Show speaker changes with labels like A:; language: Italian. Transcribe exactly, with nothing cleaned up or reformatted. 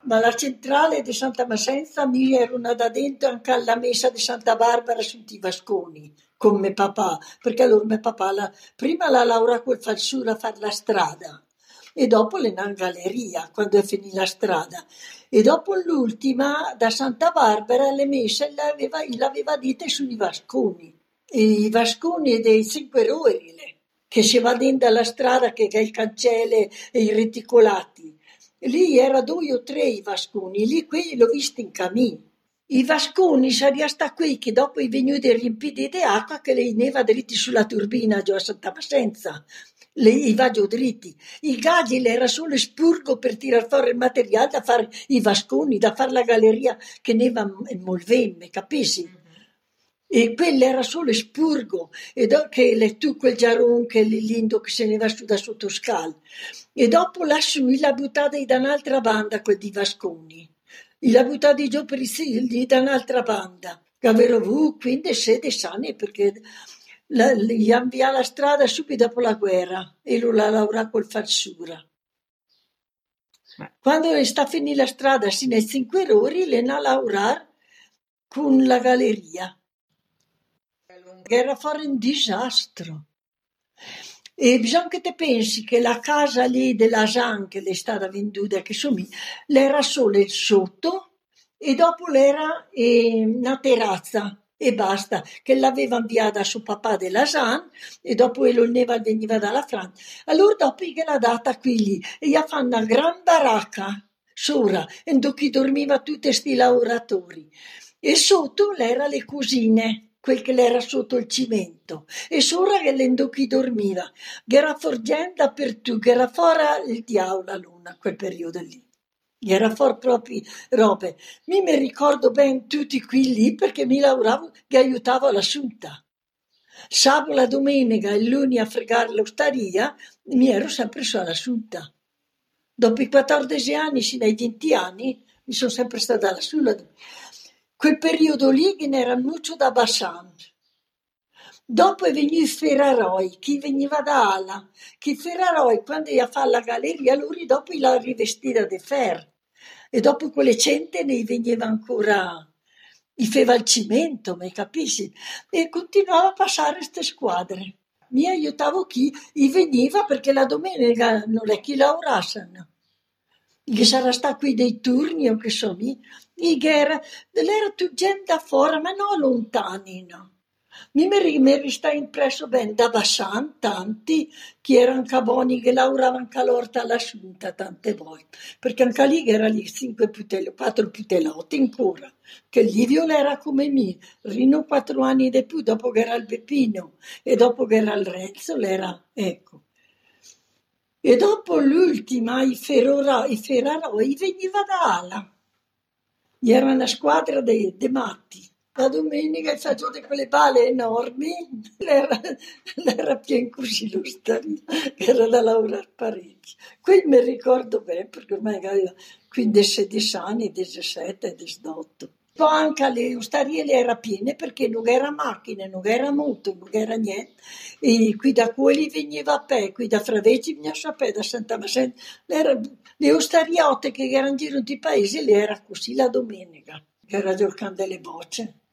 A: Ma la centrale di Santa Massenza mi ero andata dentro anche alla messa di Santa Barbara sui Vasconi con mio papà, perché allora mio papà la, prima la laurea col falsura a fare la strada e dopo le in galleria quando è finita la strada, e dopo l'ultima da Santa Barbara le messe l'aveva, l'aveva dite sui Vasconi, e i Vasconi dei cinque Rori che si va dentro alla strada che ha il cancello e i reticolati. Lì era due o tre i Vasconi, lì quelli l'ho visti in cammino. I Vasconi sarebbero stati qui che dopo i venuti riempiti di acqua che le neva dritti sulla turbina giù a Santa Massenza, le, i va giù dritti. I gaggi era solo spurgo per tirar fuori il materiale da fare i Vasconi, da fare la galleria che neva molvemme, capisci? E quello era solo spurgo, e dopo che le, tu quel giaron che lindo che se ne va su da sotto scala. E dopo lassù l'ha buttata da un'altra banda quel di Vasconi. L'ha buttata giù per i sigli da un'altra banda. Che avevano avuto quindici sedici anni perché la, gli hanno via la strada subito dopo la guerra e lo l'ha lavorato col falsura. Quando è sta finita la strada, sino ai cinque ore, le ha lavorato con la galleria. Era fuori un disastro. E bisogna che te pensi che la casa lì della Jean che le è stata venduta, che sommi, l'era solo il sotto e dopo l'era eh, una terrazza e basta, che l'aveva inviata a suo papà della Jean e dopo lo neva veniva dalla Francia. Allora dopo che l'ha data qui lì e gli ha fatto una gran baracca sopra, e dove dormiva tutti questi lavoratori. E sotto l'era le cucine, quel che l'era sotto il cimento, e sopra che l'endo chi dormiva, che era forgendo dappertutto, che era fuori il diavolo a luna, quel periodo lì. Che era fuori proprio robe. Mi mi ricordo ben tutti qui lì perché mi lavoravo, che aiutavo l'assunta. Sabato, la domenica e lunedì a fregare l'osteria, mi ero sempre sull'assunta. Dopo i quattordici anni, sino ai venti anni, mi sono sempre stata lassù. Quel periodo lì che ne era molto da Bassano. Dopo è venuto Ferraroi, chi veniva da Ala, che Ferraroi quando ia a fare la galleria, lui dopo l'ha rivestita di ferro, e dopo quelle cente ne veniva ancora, gli faceva il cimento, mi capisci? E continuava a passare queste squadre. Mi aiutavo chi, gli veniva perché la domenica non è chi lavorassero. Che sarà sta qui dei turni o che so mi, era, era tutta gente da fuori, ma non lontani, no. Mi mi resta impresso ben da Bassan, tanti che erano caboni che lavoravano anche l'orta alla giunta tante volte, perché anche lì era lì cinque putello, quattro putellotti ancora, che Livio era come me, Rino quattro anni di più, dopo che era il Beppino e dopo che era il Renzo, l'era, ecco. E dopo l'ultima, i Ferraroi, i Ferraroi veniva da Ala. Era una squadra dei matti. La domenica facevo quelle pale enormi, l'era, l'era pieno così l'osteria, che era da lavorare parecchio. Qui mi ricordo bene, perché ormai aveva quindici sedici anni, diciassette, diciotto. Poi anche le osterie le era piene perché non era macchine, non era moto, non era niente. E qui da quelli veniva a pe, qui da Fravecci veniva a pe, da Santa Massenza. Le ostariotte che erano in giro di paese, le era così la domenica, che era giocando le bocce.